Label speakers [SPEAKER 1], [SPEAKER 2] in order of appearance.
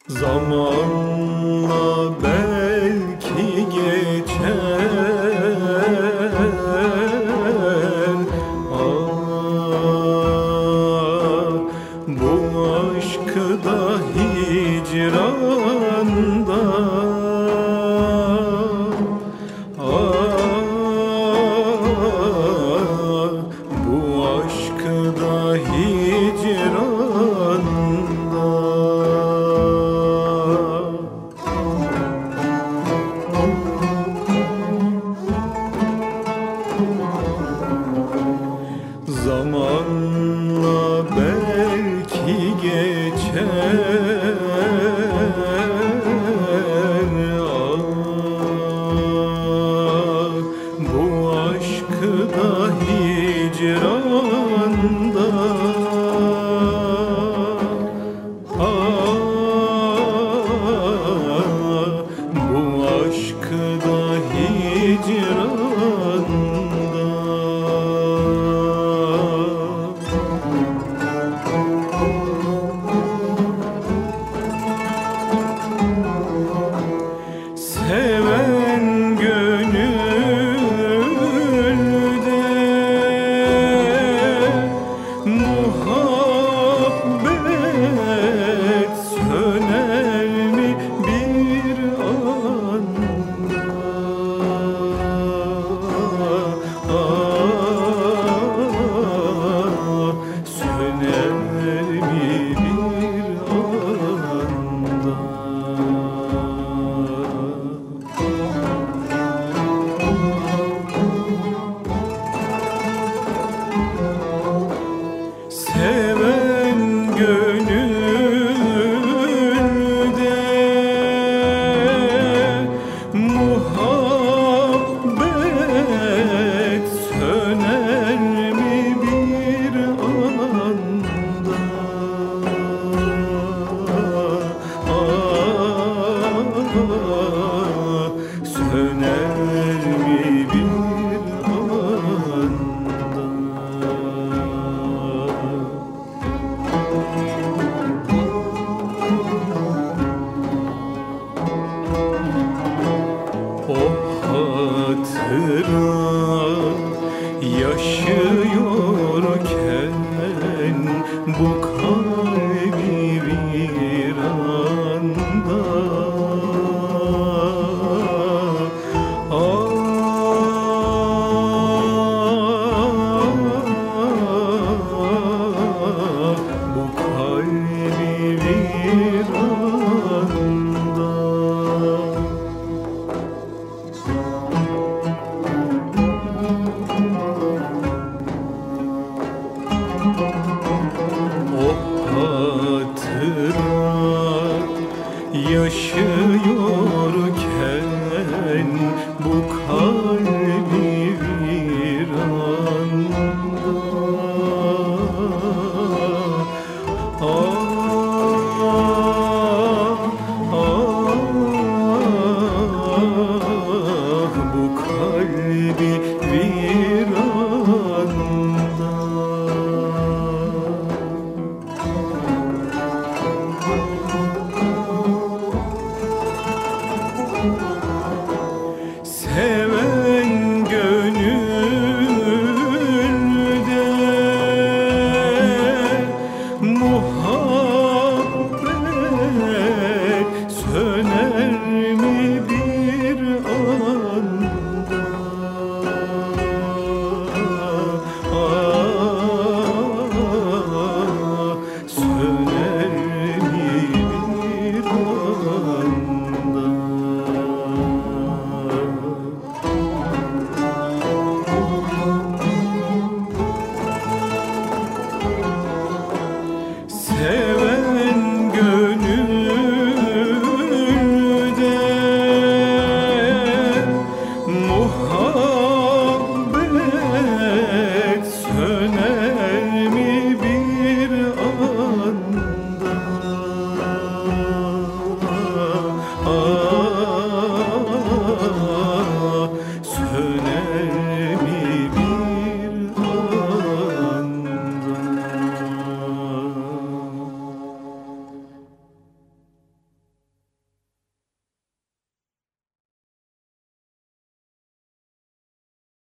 [SPEAKER 1] Zamanla belki geçer. Bu aşkı da hicranda. Bu aşkı da hicranda. Zamanla belki geçer. Bu aşkı da hicranda. Bu aşkı da hicranda. Seven gönülde muhabbet söner mi bir anda? Söner mi bir anda? Seven gönülde muhabbet söner mi bir anda? Söner mi bir anda? O hatıra yaşıyorken bu kalbi viranda. Bu kalbi viranda. O hatıra yaşıyorken bu kalbi